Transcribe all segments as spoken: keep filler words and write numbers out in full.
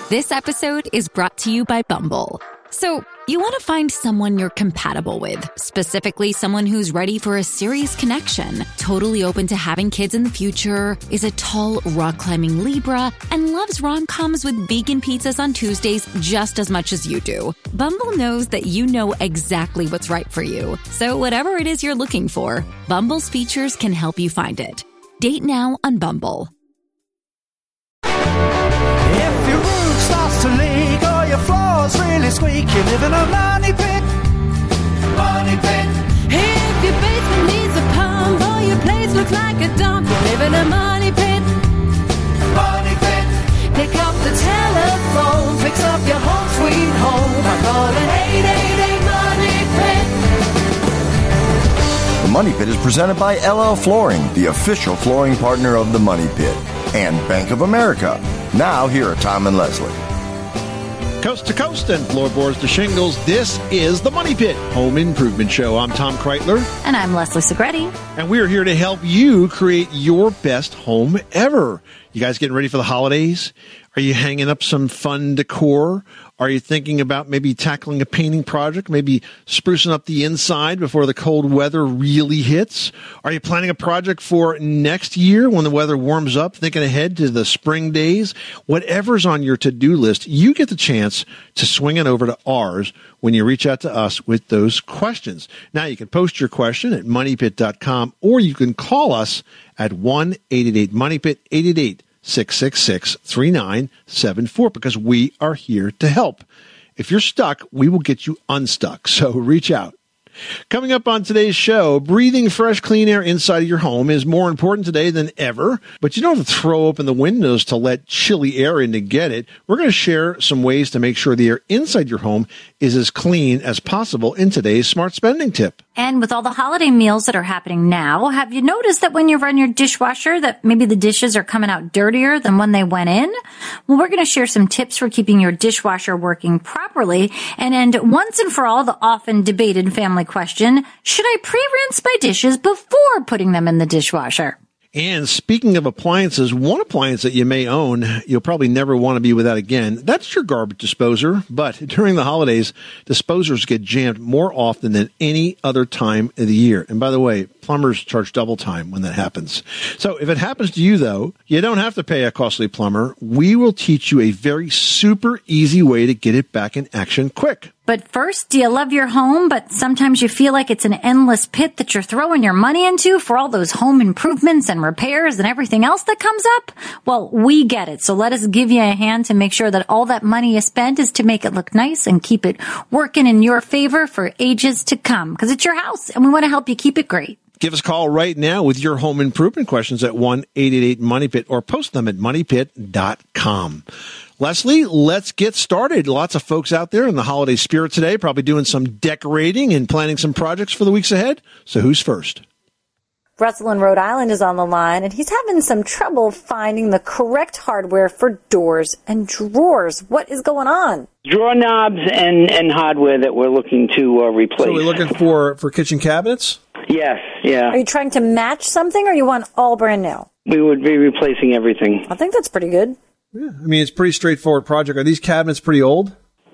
This episode is brought to you by Bumble. So, you want to find someone you're compatible with, specifically someone who's ready for a serious connection, totally open to having kids in the future, is a tall, rock-climbing Libra, and loves rom-coms with vegan pizzas on Tuesdays just as much as you do. Bumble knows that you know exactly what's right for you. So whatever it is you're looking for, Bumble's features can help you find it. Date now on Bumble. If your roof starts to leak or your floors really squeak, you live in a money pit. Money pit. If your basement needs a pump or your place looks like a dump, you live in a money pit. Money pit. Pick up the telephone, fix up your home sweet home by calling eight eight eight money pit. The Money Pit is presented by L L Flooring, the official flooring partner of the Money Pit, and Bank of America. Now, here are Tom and Leslie. Coast to coast and floorboards to shingles, this is the Money Pit Home Improvement Show. I'm Tom Kreitler. And I'm Leslie Segretti. And we are here to help you create your best home ever. You guys getting ready for the holidays? Are you hanging up some fun decor? Are you thinking about maybe tackling a painting project, maybe sprucing up the inside before the cold weather really hits? Are you planning a project for next year when the weather warms up, thinking ahead to the spring days? Whatever's on your to-do list, you get the chance to swing it over to ours when you reach out to us with those questions. Now, you can post your question at money pit dot com, or you can call us at one eight eight eight money pit, eight eight eight six six six, three nine seven four, because we are here to help. If you're stuck, we will get you unstuck. So reach out. Coming up on today's show, breathing fresh, clean air inside of your home is more important today than ever, but you don't have to throw open the windows to let chilly air in to get it. We're going to share some ways to make sure the air inside your home is as clean as possible in today's smart spending tip. And with all the holiday meals that are happening now, have you noticed that when you run your dishwasher that maybe the dishes are coming out dirtier than when they went in? Well, we're going to share some tips for keeping your dishwasher working properly and end once and for all the often debated family question, should I pre-rinse my dishes before putting them in the dishwasher? And speaking of appliances, one appliance that you may own, you'll probably never want to be without again, that's your garbage disposer. But during the holidays, disposers get jammed more often than any other time of the year. And by the way, plumbers charge double time when that happens. So if it happens to you, though, you don't have to pay a costly plumber. We will teach you a very super easy way to get it back in action quick. But first, do you love your home, but sometimes you feel like it's an endless pit that you're throwing your money into for all those home improvements and repairs and everything else that comes up? Well, we get it. So let us give you a hand to make sure that all that money you spend is to make it look nice and keep it working in your favor for ages to come. Because it's your house, and we want to help you keep it great. Give us a call right now with your home improvement questions at one eight eight eight money pit or post them at money pit dot com. Leslie, let's get started. Lots of folks out there in the holiday spirit today, probably doing some decorating and planning some projects for the weeks ahead. So who's first? Russell in Rhode Island is on the line, and he's having some trouble finding the correct hardware for doors and drawers. What is going on? Drawer knobs and, and hardware that we're looking to uh, replace. So we're looking for, for kitchen cabinets? Yes, yeah. Are you trying to match something, or you want all brand new? We would be replacing everything. I think that's pretty good. Yeah, I mean, it's a pretty straightforward project. Are these cabinets pretty old?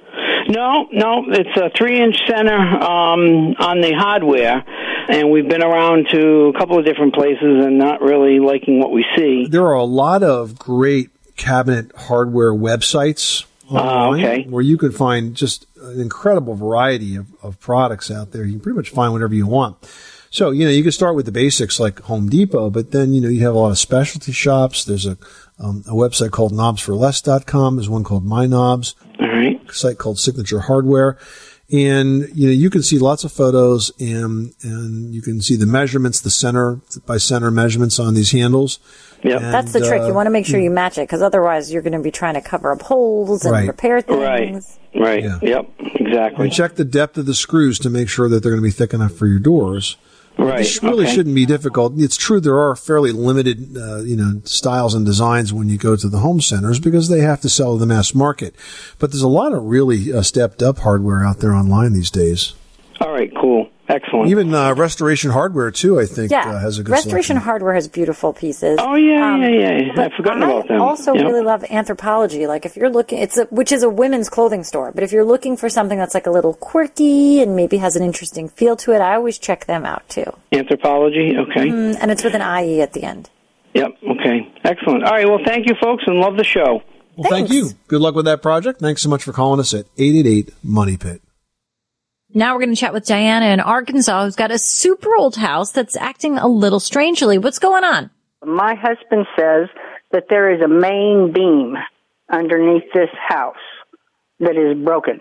No, no. It's a three-inch center um, on the hardware, and we've been around to a couple of different places and not really liking what we see. There are a lot of great cabinet hardware websites online uh, okay. where you can find just an incredible variety of, of products out there. You can pretty much find whatever you want. So, you know, you can start with the basics like Home Depot, but then, you know, you have a lot of specialty shops. There's a um, a website called knobs for less dot com. There's one called My Knobs. All right. A site called Signature Hardware. And, you know, you can see lots of photos and, and you can see the measurements, the center by center measurements on these handles. Yep. And, that's the trick. You want to make sure you match it, because otherwise you're going to be trying to cover up holes and right. repair things. Right, right. Yeah. Yep, exactly. And check the depth of the screws to make sure that they're going to be thick enough for your doors. Right. This really okay. shouldn't be difficult. It's true there are fairly limited, uh, you know, styles and designs when you go to the home centers because they have to sell to the mass market. But there's a lot of really uh, stepped up hardware out there online these days. All right, cool. Excellent. Even uh, Restoration Hardware, too, I think, yeah. uh, has a good Restoration selection. Hardware has beautiful pieces. Oh, yeah, Um, yeah, yeah. but I've forgotten I about them. I also Yeah. really love Anthropologie. Like, if you're looking, it's a, which is a women's clothing store, but if you're looking for something that's like a little quirky and maybe has an interesting feel to it, I always check them out, too. Anthropologie, okay. Mm, and it's with an I E at the end. Yep, okay. Excellent. All right, well, thank you, folks, and love the show. Well, thank you. Good luck with that project. Thanks so much for calling us at eight eight eight, money pit. Now we're going to chat with Diana in Arkansas, who's got a super old house that's acting a little strangely. What's going on? My husband says that there is a main beam underneath this house that is broken,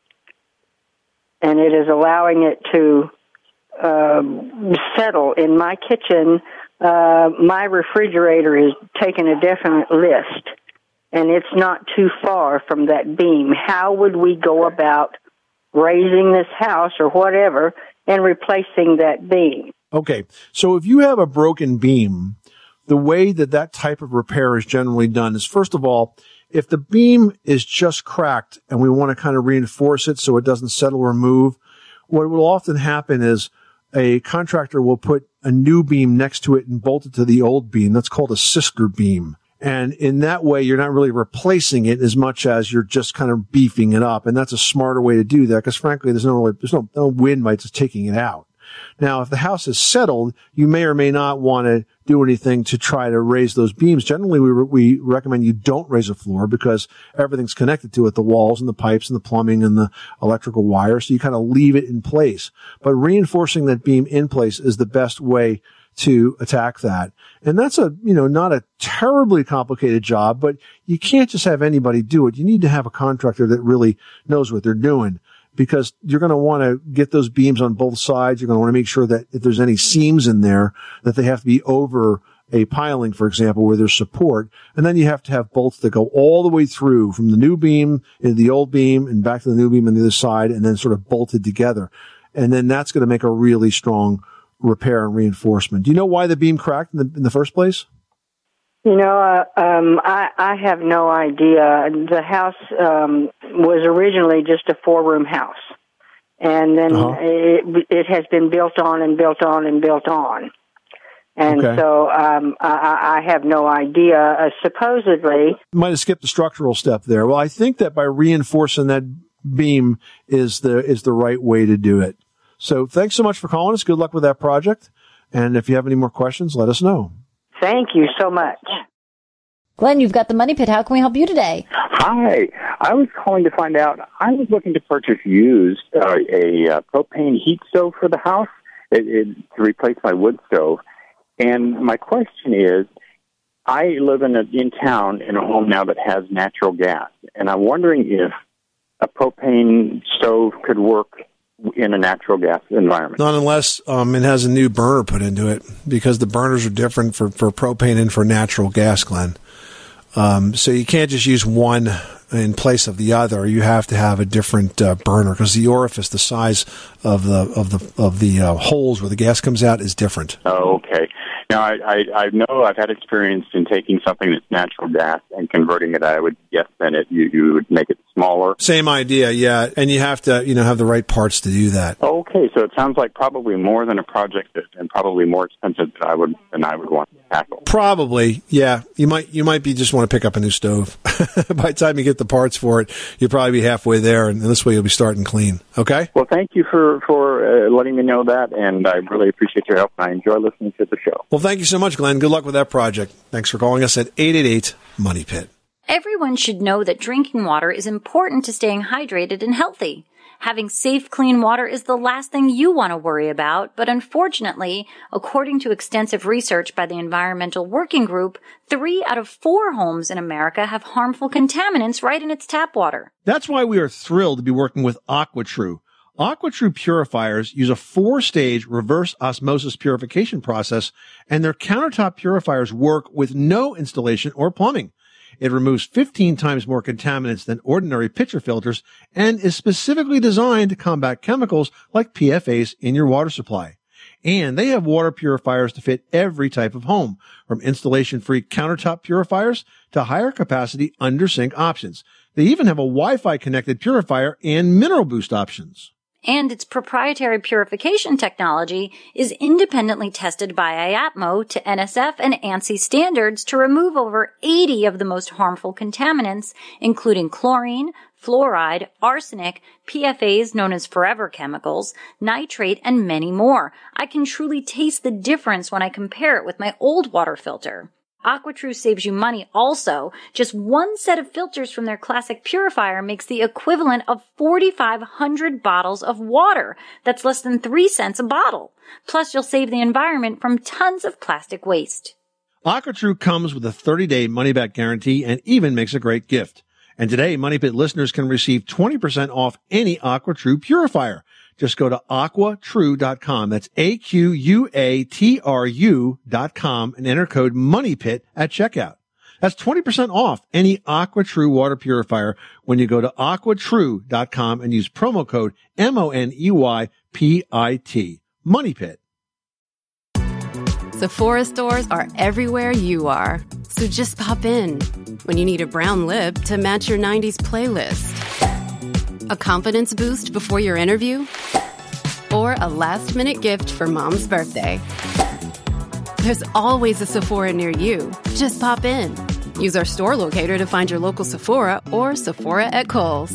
and it is allowing it to uh, settle. In my kitchen, uh, my refrigerator is taking a definite list, and it's not too far from that beam. How would we go about raising this house or whatever and replacing that beam? Okay, so if you have a broken beam, the way that that type of repair is generally done is, first of all, if the beam is just cracked and we want to kind of reinforce it so it doesn't settle or move, what will often happen is a contractor will put a new beam next to it and bolt it to the old beam. That's called a sister beam. And in that way, you're not really replacing it as much as you're just kind of beefing it up. And that's a smarter way to do that because, frankly, there's no really, there's no, no wind by just taking it out. Now, if the house is settled, you may or may not want to do anything to try to raise those beams. Generally, we, re- we recommend you don't raise a floor because everything's connected to it, the walls and the pipes and the plumbing and the electrical wire. So you kind of leave it in place. But reinforcing that beam in place is the best way to attack that. And that's a, you know, not a terribly complicated job, but you can't just have anybody do it. You need to have a contractor that really knows what they're doing because you're going to want to get those beams on both sides. You're going to want to make sure that if there's any seams in there, that they have to be over a piling, for example, where there's support. And then you have to have bolts that go all the way through from the new beam into the old beam and back to the new beam on the other side and then sort of bolted together. And then that's going to make a really strong repair and reinforcement. Do you know why the beam cracked in the, in the first place? You know, uh, um, I, I have no idea. The house um, was originally just a four-room house, and then uh-huh. it, it has been built on and built on and built on. And okay. so um, I, I have no idea. Uh, supposedly... You might have skipped the structural step there. Well, I think that by reinforcing that beam is the is the right way to do it. So thanks so much for calling us. Good luck with that project. And if you have any more questions, let us know. Thank you so much. Glenn, you've got the Money Pit. How can we help you today? Hi. I was calling to find out, I was looking to purchase used uh, a uh, propane heat stove for the house it, it, to replace my wood stove. And my question is, I live in, a, in town in a home now that has natural gas. And I'm wondering if a propane stove could work in a natural gas environment. Not unless um, it has a new burner put into it, because the burners are different for, for propane and for natural gas, Glenn. Um, so you can't just use one in place of the other. You have to have a different uh, burner because the orifice, the size of the of the of the uh, holes where the gas comes out, is different. Oh, okay. Now, I, I, I know I've had experience in taking something that's natural gas and converting it. I would guess then it you, you would make it smaller. Same idea, yeah. And you have to, you know, have the right parts to do that. Okay, so it sounds like probably more than a project that, and probably more expensive than I would than I would want to tackle. Probably, yeah. You might you might be just want to pick up a new stove. By the time you get the parts for it, you'll probably be halfway there, and this way you'll be starting clean. Okay. Well, thank you for for uh, letting me know that, and I really appreciate your help. And I enjoy listening to the show. Well, thank you so much, Glenn. Good luck with that project. Thanks for calling us at eight eight eight, money pit. Everyone should know that drinking water is important to staying hydrated and healthy. Having safe, clean water is the last thing you want to worry about, but unfortunately, according to extensive research by the Environmental Working Group, three out of four homes in America have harmful contaminants right in its tap water. That's why we are thrilled to be working with AquaTrue. AquaTrue purifiers use a four-stage reverse osmosis purification process, and their countertop purifiers work with no installation or plumbing. It removes fifteen times more contaminants than ordinary pitcher filters and is specifically designed to combat chemicals like P F As in your water supply. And they have water purifiers to fit every type of home, from installation-free countertop purifiers to higher capacity under-sink options. They even have a Wi-Fi connected purifier and mineral boost options. And its proprietary purification technology is independently tested by I A T M O to N S F and ANSI standards to remove over eighty of the most harmful contaminants, including chlorine, fluoride, arsenic, P F As known as forever chemicals, nitrate, and many more. I can truly taste the difference when I compare it with my old water filter. AquaTrue saves you money also. Just one set of filters from their classic purifier makes the equivalent of forty-five hundred bottles of water. That's less than three cents a bottle. Plus, you'll save the environment from tons of plastic waste. AquaTrue comes with a thirty-day money-back guarantee and even makes a great gift. And today, Money Pit listeners can receive twenty percent off any AquaTrue purifier. Just go to aqua true dot com. That's A Q U A T R U dot com and enter code MONEYPIT at checkout. That's twenty percent off any AquaTrue water purifier when you go to aqua true dot com and use promo code M O N E Y P I T. MONEYPIT. Sephora stores are everywhere you are. So just pop in when you need a brown lip to match your nineties playlist. A confidence boost before your interview? Or a last-minute gift for mom's birthday? There's always a Sephora near you. Just pop in. Use our store locator to find your local Sephora or Sephora at Kohl's.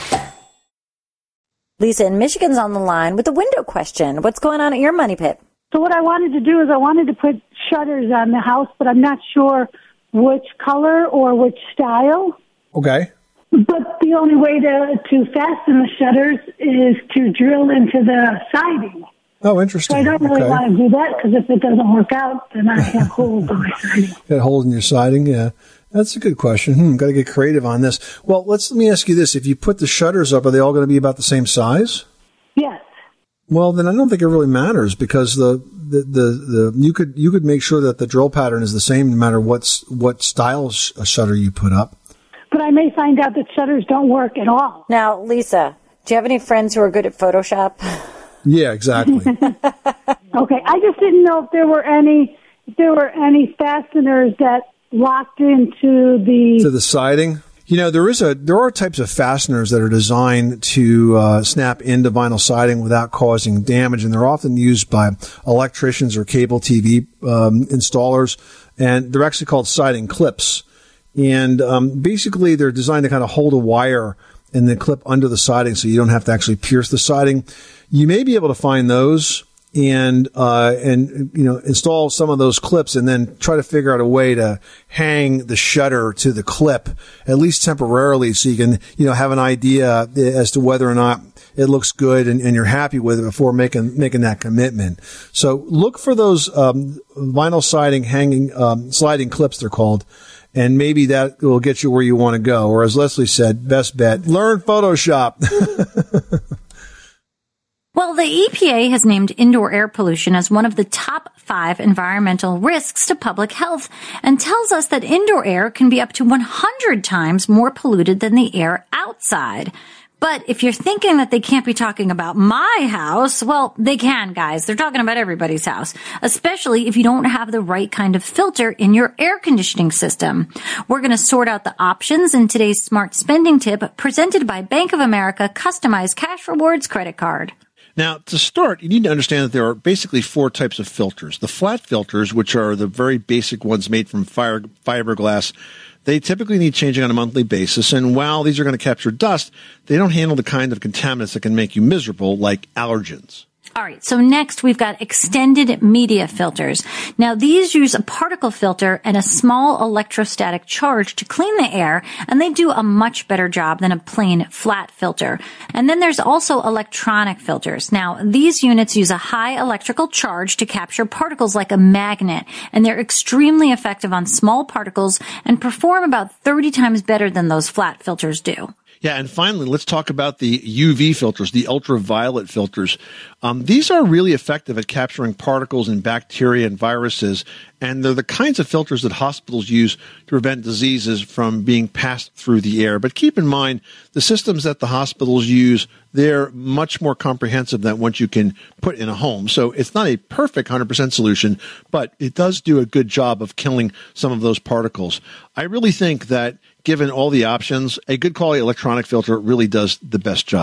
Lisa in Michigan's on the line with a window question. What's going on at your Money Pit? So what I wanted to do is I wanted to put shutters on the house, but I'm not sure which color or which style. Okay. But the only way to, to fasten the shutters is to drill into the siding. Oh, interesting. So I don't really okay. want to do that because if it doesn't work out, then I have holes in my siding. Got holes in your siding, yeah. That's a good question. Hmm, got to get creative on this. Well, let's let me ask you this: if you put the shutters up, are they all going to be about the same size? Yes. Well, then I don't think it really matters because the the the, the you could you could make sure that the drill pattern is the same no matter what's what style sh- shutter you put up. But I may find out that shutters don't work at all. Now, Lisa, do you have any friends who are good at Photoshop? Yeah, exactly. Okay, I just didn't know if there were any if there were any fasteners that locked into the to the siding. You know, there is a there are types of fasteners that are designed to uh, snap into vinyl siding without causing damage, and they're often used by electricians or cable T V um, installers, and they're actually called siding clips. And um, basically, they're designed to kind of hold a wire and then clip under the siding, so you don't have to actually pierce the siding. You may be able to find those and uh, and you know install some of those clips, and then try to figure out a way to hang the shutter to the clip at least temporarily, so you can you know have an idea as to whether or not it looks good and, and you're happy with it before making making that commitment. So look for those um, vinyl siding hanging um, sliding clips, they're called. And maybe that will get you where you want to go. Or as Leslie said, best bet, learn Photoshop. Well, the E P A has named indoor air pollution as one of the top five environmental risks to public health and tells us that indoor air can be up to one hundred times more polluted than the air outside. But if you're thinking that they can't be talking about my house, well, they can, guys. They're talking about everybody's house, especially if you don't have the right kind of filter in your air conditioning system. We're going to sort out the options in today's smart spending tip presented by Bank of America Customized Cash Rewards Credit Card. Now, to start, you need to understand that there are basically four types of filters. The flat filters, which are the very basic ones made from fire, fiberglass, they typically need changing on a monthly basis, and while these are going to capture dust, they don't handle the kind of contaminants that can make you miserable, like allergens. All right, so next we've got extended media filters. Now, these use a particle filter and a small electrostatic charge to clean the air, and they do a much better job than a plain flat filter. And then there's also electronic filters. Now, these units use a high electrical charge to capture particles like a magnet, and they're extremely effective on small particles and perform about thirty times better than those flat filters do. Yeah, and finally, let's talk about the U V filters, the ultraviolet filters. Um, these are really effective at capturing particles and bacteria and viruses, and they're the kinds of filters that hospitals use to prevent diseases from being passed through the air. But keep in mind, the systems that the hospitals use, they're much more comprehensive than what you can put in a home. So it's not a perfect one hundred percent solution, but it does do a good job of killing some of those particles. I really think that given all the options, a good quality electronic filter really does the best job.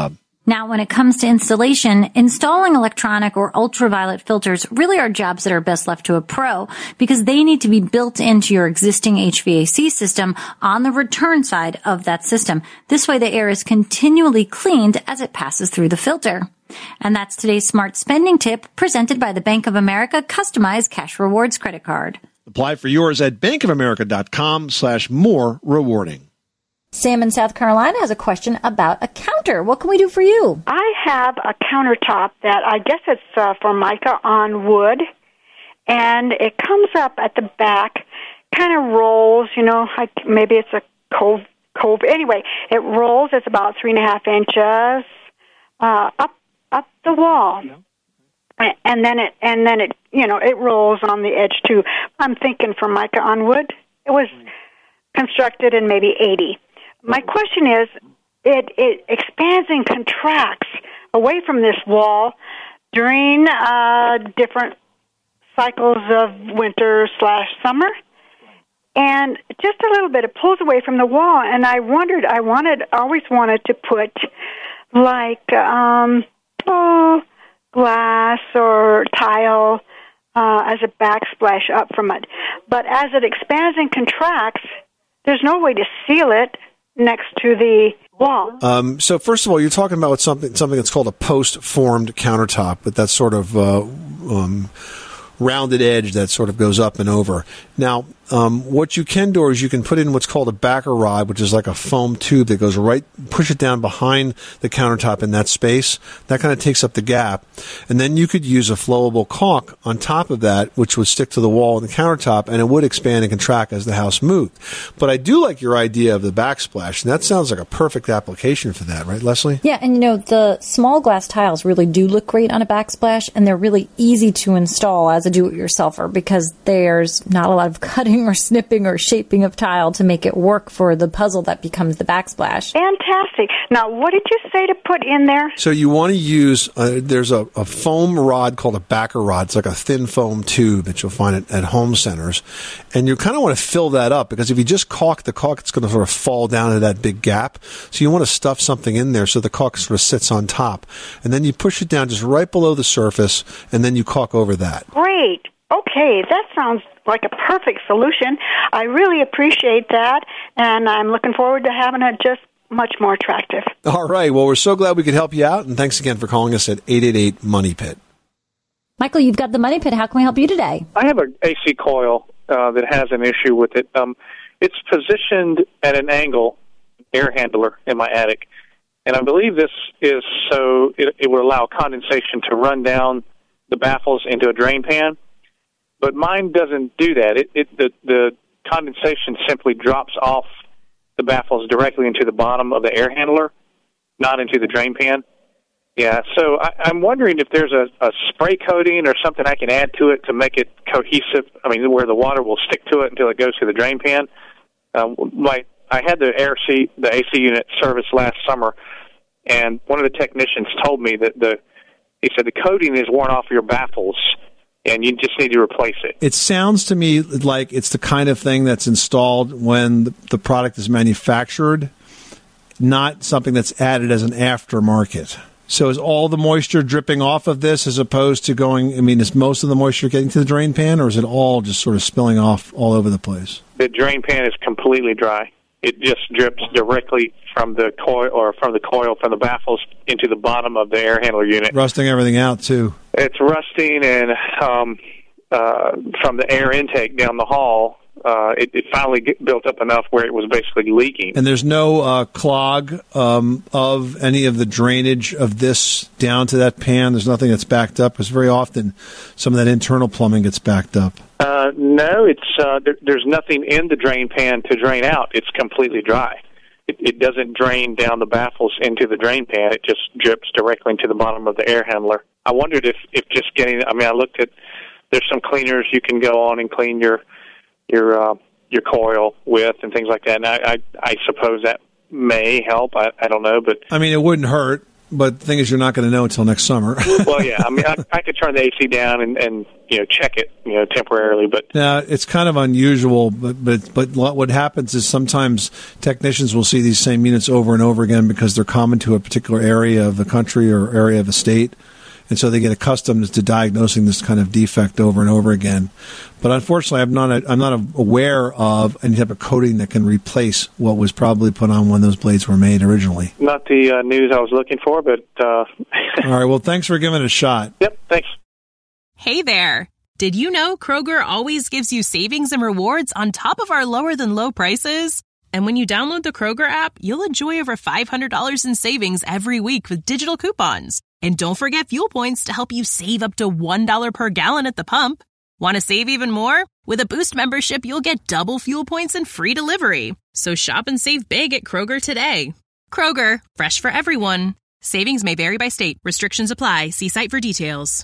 Now, when it comes to installation, installing electronic or ultraviolet filters really are jobs that are best left to a pro because they need to be built into your existing H V A C system on the return side of that system. This way the air is continually cleaned as it passes through the filter. And that's today's smart spending tip presented by the Bank of America Customized Cash Rewards Credit Card. Apply for yours at bankofamerica.com slash more rewarding. Sam in South Carolina has a question about a counter. What can we do for you? I have a countertop that I guess it's uh, Formica on wood, and it comes up at the back, kind of rolls, you know, like maybe it's a cove, cove. Anyway, it rolls. It's about three and a half inches uh, up up the wall. Yeah. And then it, and then it, you know, it rolls on the edge too. I'm thinking Formica on wood. It was constructed in maybe eighty. My question is, it, it expands and contracts away from this wall during uh, different cycles of winter slash summer, and just a little bit. It pulls away from the wall, and I wondered, I wanted, always wanted to put like um, oh, glass or tile uh, as a backsplash up from it, but as it expands and contracts, there's no way to seal it next to the wall. Um, so first of all, you're talking about something something that's called a post-formed countertop, but that's sort of uh, um, rounded edge that sort of goes up and over. Now, um, what you can do is you can put in what's called a backer rod, which is like a foam tube that goes right, push it down behind the countertop in that space. That kind of takes up the gap. And then you could use a flowable caulk on top of that, which would stick to the wall and the countertop, and it would expand and contract as the house moved. But I do like your idea of the backsplash, and that sounds like a perfect application for that, right, Leslie? Yeah, and you know, the small glass tiles really do look great on a backsplash, and they're really easy to install as a do-it-yourselfer because there's not a lot of cutting or snipping or shaping of tile to make it work for the puzzle that becomes the backsplash. Fantastic. Now, what did you say to put in there? So you want to use, uh, there's a, a foam rod called a backer rod. It's like a thin foam tube that you'll find at, at home centers. And you kind of want to fill that up because if you just caulk the caulk, it's going to sort of fall down into that big gap. So you want to stuff something in there so the caulk sort of sits on top. And then you push it down just right below the surface, and then you caulk over that. Great. Okay, that sounds like a perfect solution. I really appreciate that, and I'm looking forward to having it just much more attractive. All right. Well, we're so glad we could help you out, and thanks again for calling us at eight eight eight money pit. Michael, you've got the Money Pit. How can we help you today? I have an A C coil uh, that has an issue with it. Um, it's positioned at an angle, air handler in my attic, and I believe this is so it, it would allow condensation to run down the baffles into a drain pan. But mine doesn't do that. It, it the, the condensation simply drops off the baffles directly into the bottom of the air handler, not into the drain pan. Yeah, so I, I'm wondering if there's a, a spray coating or something I can add to it to make it cohesive. I mean, where the water will stick to it until it goes to the drain pan. Uh, my I had the air C, the A C unit serviced last summer, and one of the technicians told me that the he said the coating is worn off your baffles, and you just need to replace it. It sounds to me like it's the kind of thing that's installed when the, the product is manufactured, not something that's added as an aftermarket. So is all the moisture dripping off of this as opposed to going, I mean, is most of the moisture getting to the drain pan, or is it all just sort of spilling off all over the place? The drain pan is completely dry. It just drips directly from the coil or from the coil from the baffles into the bottom of the air handler unit. Rusting everything out, too. It's rusting, and um, uh, from the air intake down the hall, uh, it, it finally get built up enough where it was basically leaking. And there's no uh, clog um, of any of the drainage of this down to that pan? There's nothing that's backed up? Because very often some of that internal plumbing gets backed up. Uh, no, it's uh, there, there's nothing in the drain pan to drain out. It's completely dry. It, it doesn't drain down the baffles into the drain pan. It just drips directly into the bottom of the air handler. I wondered if, if just getting, I mean, I looked at, there's some cleaners you can go on and clean your your uh, your coil with and things like that. And I, I, I suppose that may help. I, I don't know, but I mean, it wouldn't hurt. but the thing is, you're not going to know until next summer. Well, yeah. I mean, I, I could turn the A C down and, and you know check it you know temporarily, but now it's kind of unusual. But but but what happens is sometimes technicians will see these same units over and over again because they're common to a particular area of the country or area of a state. And so they get accustomed to diagnosing this kind of defect over and over again. But unfortunately, I'm not a, I'm not aware of any type of coating that can replace what was probably put on when those blades were made originally. not the uh, news I was looking for. But uh... all right, well, thanks for giving it a shot. Yep, thanks. Hey there. Did you know Kroger always gives you savings and rewards on top of our lower than low prices? And when you download the Kroger app, you'll enjoy over five hundred dollars in savings every week with digital coupons. And don't forget fuel points to help you save up to one dollar per gallon at the pump. Want to save even more? With a Boost membership, you'll get double fuel points and free delivery. So shop and save big at Kroger today. Kroger, fresh for everyone. Savings may vary by state. Restrictions apply. See site for details.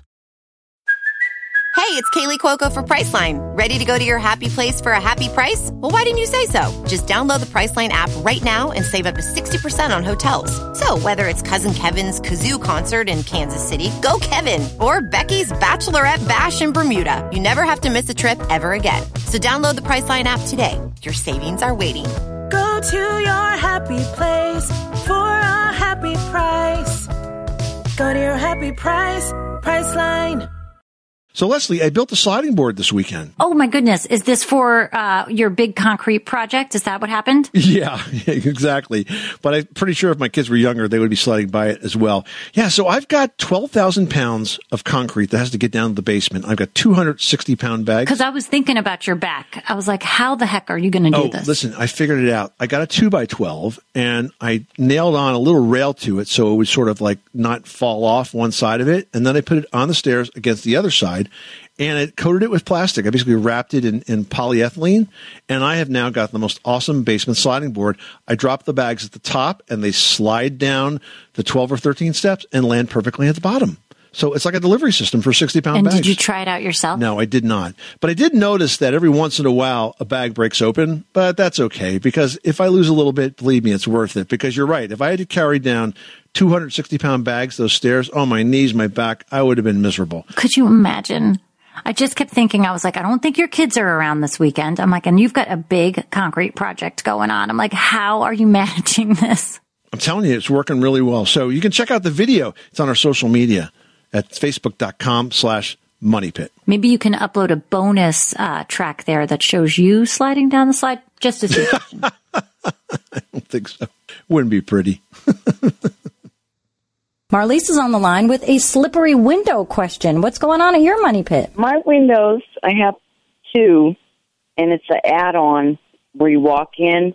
Hey, it's Kaylee Cuoco for Priceline. Ready to go to your happy place for a happy price? Well, why didn't you say so? Just download the Priceline app right now and save up to sixty percent on hotels. So whether it's Cousin Kevin's Kazoo Concert in Kansas City, go Kevin, or Becky's Bachelorette Bash in Bermuda, you never have to miss a trip ever again. So download the Priceline app today. Your savings are waiting. Go to your happy place for a happy price. Go to your happy price, Priceline. So, Leslie, I built a sliding board this weekend. Oh, my goodness. Is this for uh, your big concrete project? Is that what happened? Yeah, exactly. But I'm pretty sure if my kids were younger, they would be sliding by it as well. Yeah, so I've got twelve thousand pounds of concrete that has to get down to the basement. I've got two hundred sixty pound bags. Because I was thinking about your back. I was like, how the heck are you going to do oh, this? Listen, I figured it out. I got a two by twelve, and I nailed on a little rail to it so it would sort of like not fall off one side of it. And then I put it on the stairs against the other side. And it coated it with plastic. I basically wrapped it in, in polyethylene, and I have now got the most awesome basement sliding board. I drop the bags at the top, and they slide down the twelve or thirteen steps and land perfectly at the bottom. So it's like a delivery system for sixty pound and bags. Did you try it out yourself? No, I did not. But I did notice that every once in a while a bag breaks open, but that's okay because if I lose a little bit, believe me, it's worth it. Because you're right. If I had to carry down two hundred sixty pound bags, those stairs, oh, my knees, my back, I would have been miserable. Could you imagine? I just kept thinking, I was like, I don't think your kids are around this weekend. I'm like, and you've got a big concrete project going on. I'm like, how are you managing this? I'm telling you, it's working really well. So you can check out the video. It's on our social media at facebook.com slash money pit. Maybe you can upload a bonus uh, track there that shows you sliding down the slide just to see. I don't think so. Wouldn't be pretty. Marlise is on the line with a slippery window question. What's going on at your money pit? My windows, I have two, and it's an add-on where you walk in,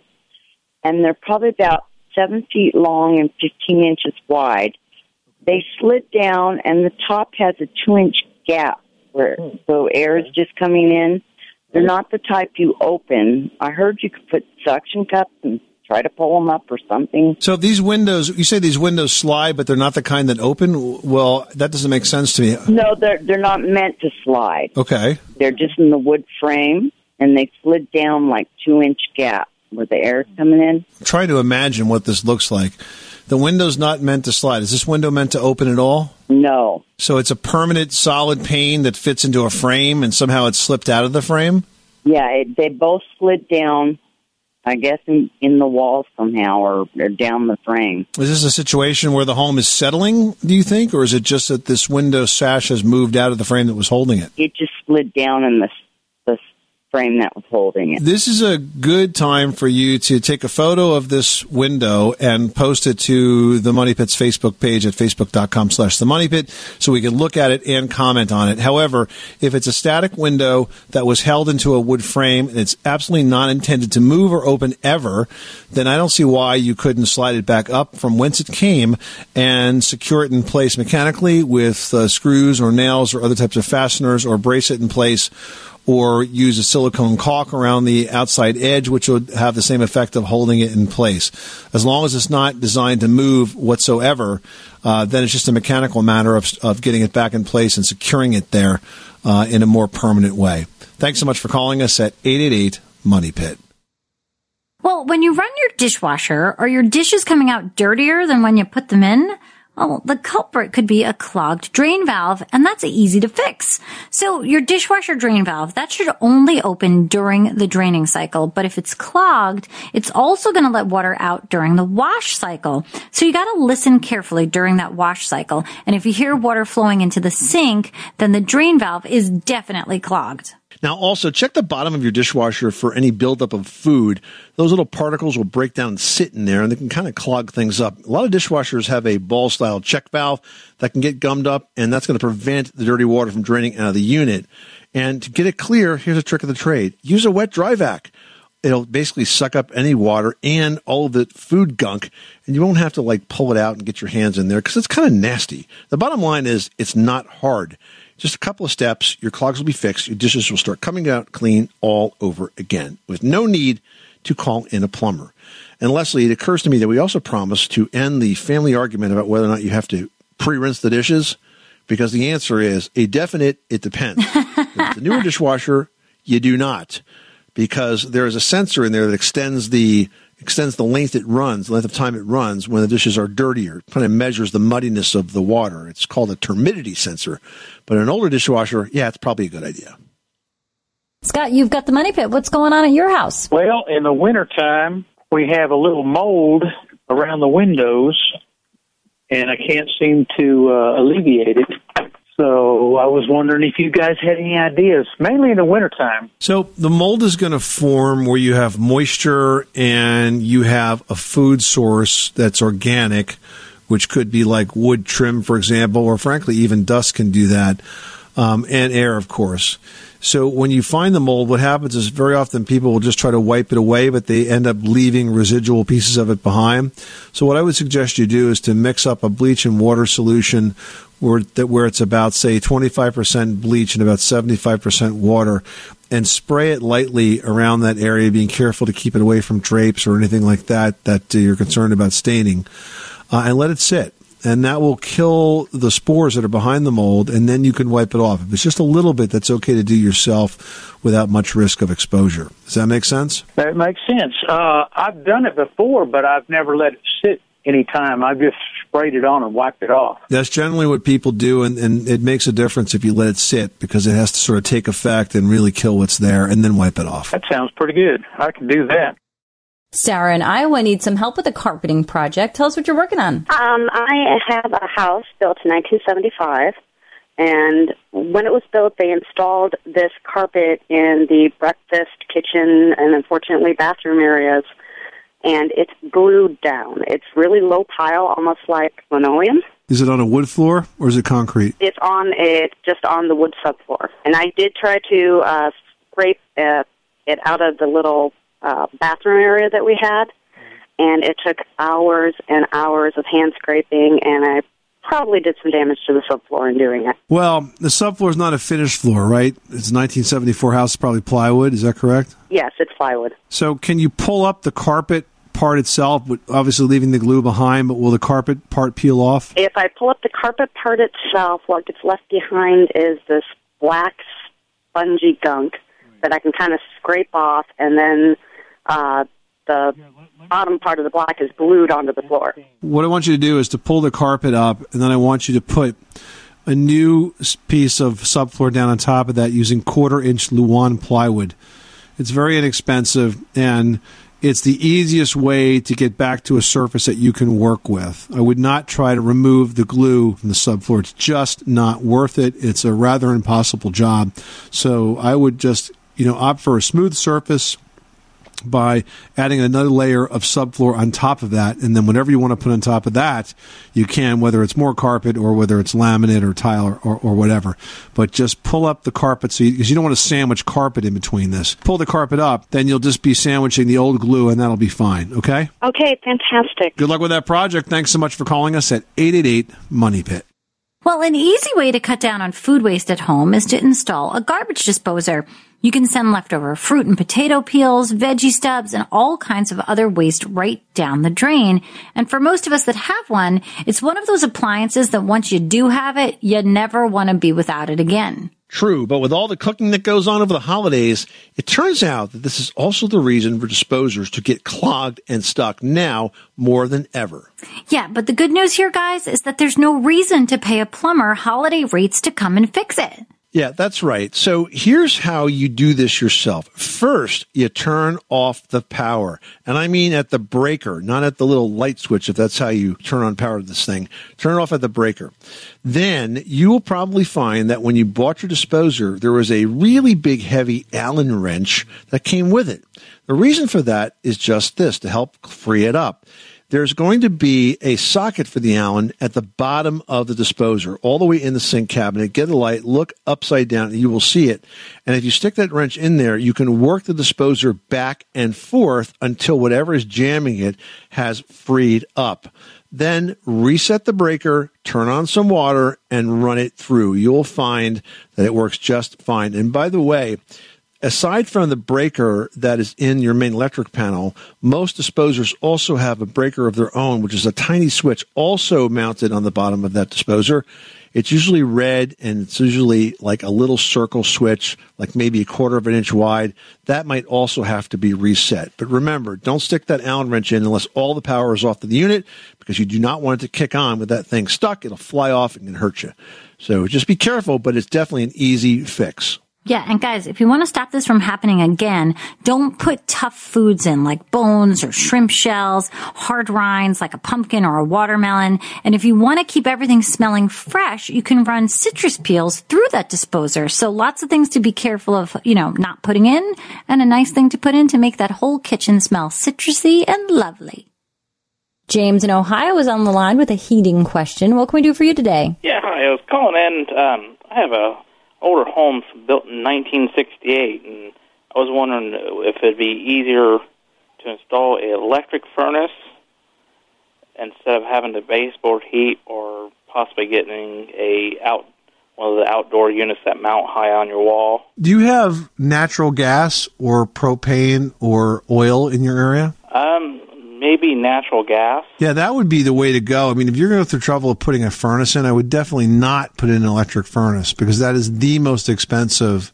and they're probably about seven feet long and fifteen inches wide. They slid down, and the top has a two-inch gap where the air is just coming in. They're not the type you open. I heard you could put suction cups and try to pull them up or something. So these windows, you say these windows slide, but they're not the kind that open? Well, that doesn't make sense to me. No, they're they're not meant to slide. Okay. They're just in the wood frame, and they slid down like two-inch gap where the air is coming in. I'm trying to imagine what this looks like. The window's not meant to slide. Is this window meant to open at all? No. So it's a permanent solid pane that fits into a frame, and somehow it slipped out of the frame? Yeah, it, they both slid down, I guess, in, in the wall somehow or, or down the frame. Is this a situation where the home is settling, do you think, or is it just that this window sash has moved out of the frame that was holding it? It just slid down in the, the frame that was holding it. This is a good time for you to take a photo of this window and post it to the Money Pit's Facebook page at facebook.com slash the Money Pit so we can look at it and comment on it. However, if it's a static window that was held into a wood frame and it's absolutely not intended to move or open ever, then I don't see why you couldn't slide it back up from whence it came and secure it in place mechanically with uh, screws or nails or other types of fasteners, or brace it in place, or use a silicone caulk around the outside edge, which would have the same effect of holding it in place. As long as it's not designed to move whatsoever, uh, then it's just a mechanical matter of, of getting it back in place and securing it there uh, in a more permanent way. Thanks so much for calling us at eight eight eight, money pit. Well, when you run your dishwasher, are your dishes coming out dirtier than when you put them in? Well, the culprit could be a clogged drain valve, and that's easy to fix. So your dishwasher drain valve, that should only open during the draining cycle. But if it's clogged, it's also going to let water out during the wash cycle. So you got to listen carefully during that wash cycle. And if you hear water flowing into the sink, then the drain valve is definitely clogged. Now, also, check the bottom of your dishwasher for any buildup of food. Those little particles will break down and sit in there, and they can kind of clog things up. A lot of dishwashers have a ball-style check valve that can get gummed up, and that's going to prevent the dirty water from draining out of the unit. And to get it clear, here's a trick of the trade. Use a wet dry vac. It'll basically suck up any water and all of the food gunk, and you won't have to, like, pull it out and get your hands in there because it's kind of nasty. The bottom line is it's not hard. Just a couple of steps, your clogs will be fixed, your dishes will start coming out clean all over again with no need to call in a plumber. And Leslie, it occurs to me that we also promised to end the family argument about whether or not you have to pre-rinse the dishes, because the answer is a definite it depends. If it's a newer dishwasher, you do not, because there is a sensor in there that extends the extends the length it runs, the length of time it runs when the dishes are dirtier. It kind of measures the muddiness of the water. It's called a turbidity sensor. But in an older dishwasher, yeah, it's probably a good idea. Scott, you've got the money pit. What's going on at your house? Well, in the wintertime, we have a little mold around the windows, and I can't seem to uh, alleviate it. So I was wondering if you guys had any ideas, mainly in the wintertime. So the mold is going to form where you have moisture and you have a food source that's organic, which could be like wood trim, for example, or frankly, even dust can do that, um, and air, of course. So when you find the mold, what happens is very often people will just try to wipe it away, but they end up leaving residual pieces of it behind. So what I would suggest you do is to mix up a bleach and water solution where, that, where it's about, say, twenty-five percent bleach and about seventy-five percent water, and spray it lightly around that area, being careful to keep it away from drapes or anything like that that uh, you're concerned about staining, uh, and let it sit. And that will kill the spores that are behind the mold, and then you can wipe it off. If it's just a little bit, that's okay to do yourself without much risk of exposure. Does that make sense? That makes sense. Uh, I've done it before, but I've never let it sit any time. I've just sprayed it on and wiped it off. That's generally what people do, and, and it makes a difference if you let it sit, because it has to sort of take effect and really kill what's there, and then wipe it off. That sounds pretty good. I can do that. Sarah in Iowa needs some help with a carpeting project. Tell us what you're working on. Um, I have a house built in nineteen seventy-five, and when it was built, they installed this carpet in the breakfast, kitchen, and unfortunately bathroom areas, and it's glued down. It's really low pile, almost like linoleum. Is it on a wood floor, or is it concrete? It's on it, just on the wood subfloor. And I did try to uh, scrape uh, it out of the little Uh, bathroom area that we had, and it took hours and hours of hand scraping, and I probably did some damage to the subfloor in doing it. Well, the subfloor is not a finished floor, right? It's a nineteen seventy-four house, probably plywood. Is that correct? Yes, it's plywood. So can you pull up the carpet part itself, but obviously leaving the glue behind, but will the carpet part peel off? If I pull up the carpet part itself, what gets left behind is this black spongy gunk that I can kind of scrape off, and then Uh, the bottom part of the block is glued onto the floor. What I want you to do is to pull the carpet up, and then I want you to put a new piece of subfloor down on top of that using quarter-inch Luan plywood. It's very inexpensive, and it's the easiest way to get back to a surface that you can work with. I would not try to remove the glue from the subfloor. It's just not worth it. It's a rather impossible job. So I would just, you know, opt for a smooth surface by adding another layer of subfloor on top of that, and then whatever you want to put on top of that, you can, whether it's more carpet or whether it's laminate or tile or, or, or whatever. But just pull up the carpet, so because you, you don't want to sandwich carpet in between this. Pull the carpet up, then you'll just be sandwiching the old glue, and that'll be fine, okay? Okay, fantastic. Good luck with that project. Thanks so much for calling us at eight eight eight, money pit. Well, an easy way to cut down on food waste at home is to install a garbage disposer. You can send leftover fruit and potato peels, veggie stubs, and all kinds of other waste right down the drain. And for most of us that have one, it's one of those appliances that once you do have it, you never want to be without it again. True, but with all the cooking that goes on over the holidays, it turns out that this is also the reason for disposers to get clogged and stuck now more than ever. Yeah, but the good news here, guys, is that there's no reason to pay a plumber holiday rates to come and fix it. Yeah, that's right. So here's how you do this yourself. First, you turn off the power. And I mean at the breaker, not at the little light switch, if that's how you turn on power to this thing. Turn it off at the breaker. Then you will probably find that when you bought your disposer, there was a really big, heavy Allen wrench that came with it. The reason for that is just this, to help free it up. There's going to be a socket for the Allen at the bottom of the disposer, all the way in the sink cabinet. Get a light, look upside down, and you will see it. And if you stick that wrench in there, you can work the disposer back and forth until whatever is jamming it has freed up. Then reset the breaker, turn on some water, and run it through. You'll find that it works just fine. And by the way, aside from the breaker that is in your main electric panel, most disposers also have a breaker of their own, which is a tiny switch also mounted on the bottom of that disposer. It's usually red, and it's usually like a little circle switch, like maybe a quarter of an inch wide. That might also have to be reset. But remember, don't stick that Allen wrench in unless all the power is off the unit, because you do not want it to kick on with that thing stuck. It'll fly off and can hurt you. So just be careful, but it's definitely an easy fix. Yeah, and guys, if you want to stop this from happening again, don't put tough foods in like bones or shrimp shells, hard rinds like a pumpkin or a watermelon. And if you want to keep everything smelling fresh, you can run citrus peels through that disposer. So lots of things to be careful of, you know, not putting in, and a nice thing to put in to make that whole kitchen smell citrusy and lovely. James in Ohio is on the line with a heating question. What can we do for you today? Yeah, hi. I was calling in. Um, I have a older home built in nineteen sixty-eight, and I was wondering if it'd be easier to install an electric furnace instead of having to baseboard heat, or possibly getting a out one of the outdoor units that mount high on your wall. Do you have natural gas or propane or oil in your area? Um, maybe natural gas. Yeah, that would be the way to go. I mean, if you're going through trouble of putting a furnace in, I would definitely not put in an electric furnace, because that is the most expensive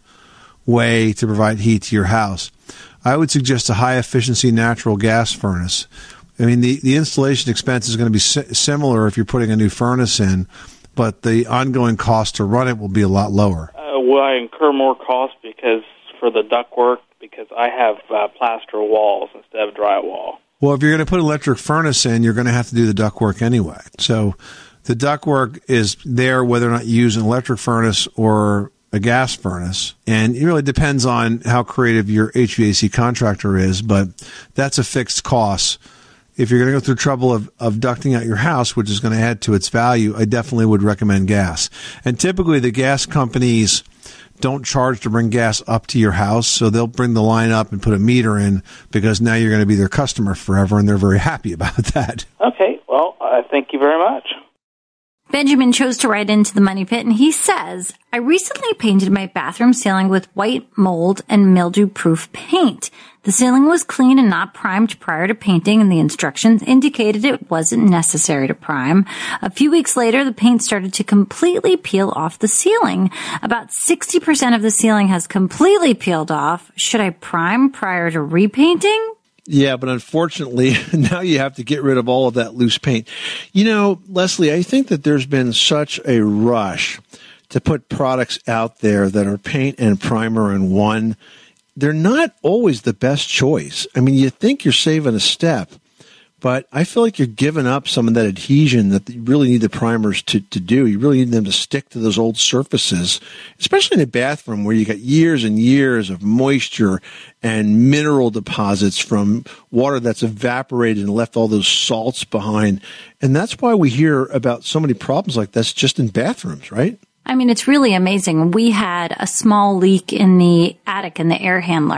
way to provide heat to your house. I would suggest a high-efficiency natural gas furnace. I mean, the, the installation expense is going to be si- similar if you're putting a new furnace in, but the ongoing cost to run it will be a lot lower. Uh, will I incur more cost because for the ductwork? Because I have uh, plaster walls instead of drywall. Well, if you're going to put an electric furnace in, you're going to have to do the ductwork anyway. So the ductwork is there whether or not you use an electric furnace or a gas furnace. And it really depends on how creative your H V A C contractor is, but that's a fixed cost. If you're going to go through trouble of, of ducting out your house, which is going to add to its value, I definitely would recommend gas. And typically the gas companies don't charge to bring gas up to your house, so they'll bring the line up and put a meter in, because now you're going to be their customer forever, and they're very happy about that. Okay, well, uh, thank you very much. Benjamin chose to write into the Money Pit, and he says, I recently painted my bathroom ceiling with white mold and mildew-proof paint. The ceiling was clean and not primed prior to painting, and the instructions indicated it wasn't necessary to prime. A few weeks later, the paint started to completely peel off the ceiling. About sixty percent of the ceiling has completely peeled off. Should I prime prior to repainting? Yeah, but unfortunately, now you have to get rid of all of that loose paint. You know, Leslie, I think that there's been such a rush to put products out there that are paint and primer in one. They're not always the best choice. I mean, you think you're saving a step, but I feel like you're giving up some of that adhesion that you really need the primers to, to do. You really need them to stick to those old surfaces, especially in a bathroom where you got years and years of moisture and mineral deposits from water that's evaporated and left all those salts behind. And that's why we hear about so many problems like this just in bathrooms, right? I mean, it's really amazing. We had a small leak in the attic in the air handler.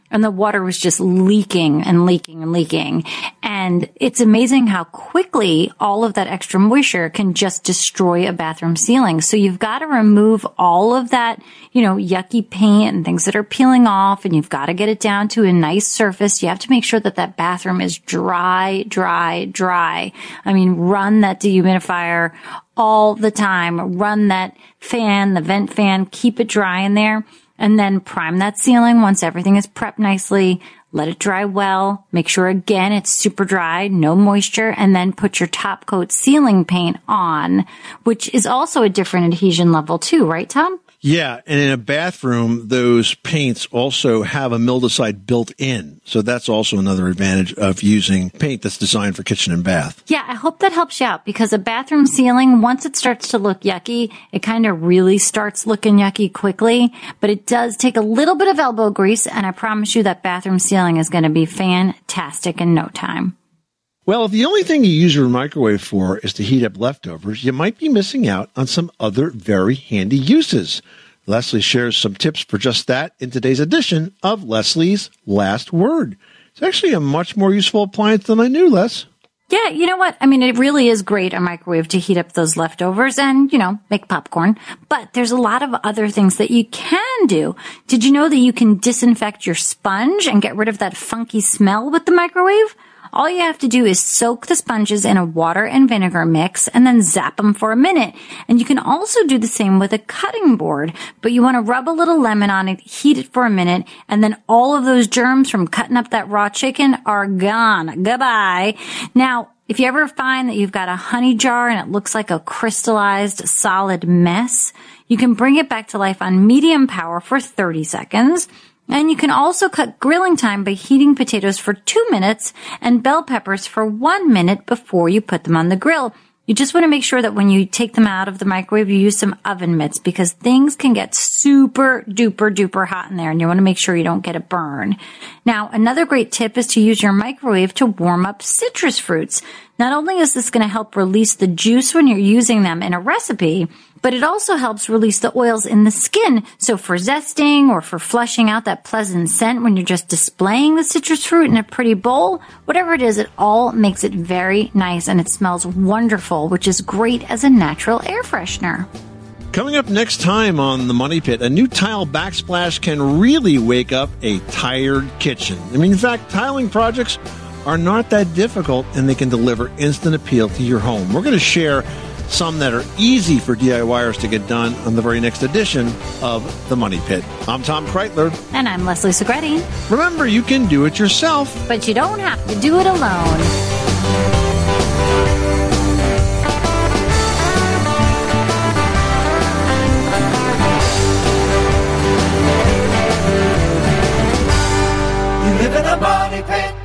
and the water was just leaking and leaking and leaking. And it's amazing how quickly all of that extra moisture can just destroy a bathroom ceiling. So you've got to remove all of that, you know, yucky paint and things that are peeling off, and you've got to get it down to a nice surface. You have to make sure that that bathroom is dry, dry, dry. I mean, run that dehumidifier all the time. Run that fan, the vent fan, keep it dry in there. And then prime that ceiling once everything is prepped nicely. Let it dry well. Make sure, again, it's super dry, no moisture, and then put your top coat ceiling paint on, which is also a different adhesion level too, right, Tom? Yeah, and in a bathroom, those paints also have a mildewcide built in. So that's also another advantage of using paint that's designed for kitchen and bath. Yeah, I hope that helps you out, because a bathroom ceiling, once it starts to look yucky, it kind of really starts looking yucky quickly. But it does take a little bit of elbow grease, and I promise you that bathroom ceiling is going to be fantastic in no time. Well, if the only thing you use your microwave for is to heat up leftovers, you might be missing out on some other very handy uses. Leslie shares some tips for just that in today's edition of Leslie's Last Word. It's actually a much more useful appliance than I knew, Les. Yeah, you know what? I mean, it really is great, a microwave, to heat up those leftovers and, you know, make popcorn. But there's a lot of other things that you can do. Did you know that you can disinfect your sponge and get rid of that funky smell with the microwave? All you have to do is soak the sponges in a water and vinegar mix and then zap them for a minute. And you can also do the same with a cutting board, but you want to rub a little lemon on it, heat it for a minute, and then all of those germs from cutting up that raw chicken are gone. Goodbye. Now, if you ever find that you've got a honey jar and it looks like a crystallized solid mess, you can bring it back to life on medium power for thirty seconds. And you can also cut grilling time by heating potatoes for two minutes and bell peppers for one minute before you put them on the grill. You just want to make sure that when you take them out of the microwave, you use some oven mitts, because things can get super duper duper hot in there, and you want to make sure you don't get a burn. Now, another great tip is to use your microwave to warm up citrus fruits. Not only is this going to help release the juice when you're using them in a recipe, but it also helps release the oils in the skin. So for zesting or for flushing out that pleasant scent when you're just displaying the citrus fruit in a pretty bowl, whatever it is, it all makes it very nice, and it smells wonderful, which is great as a natural air freshener. Coming up next time on The Money Pit, a new tile backsplash can really wake up a tired kitchen. I mean, in fact, tiling projects are not that difficult, and they can deliver instant appeal to your home. We're going to share some that are easy for DIYers to get done on the very next edition of The Money Pit. I'm Tom Kreitler. And I'm Leslie Segretti. Remember, you can do it yourself, but you don't have to do it alone. You live in a money pit.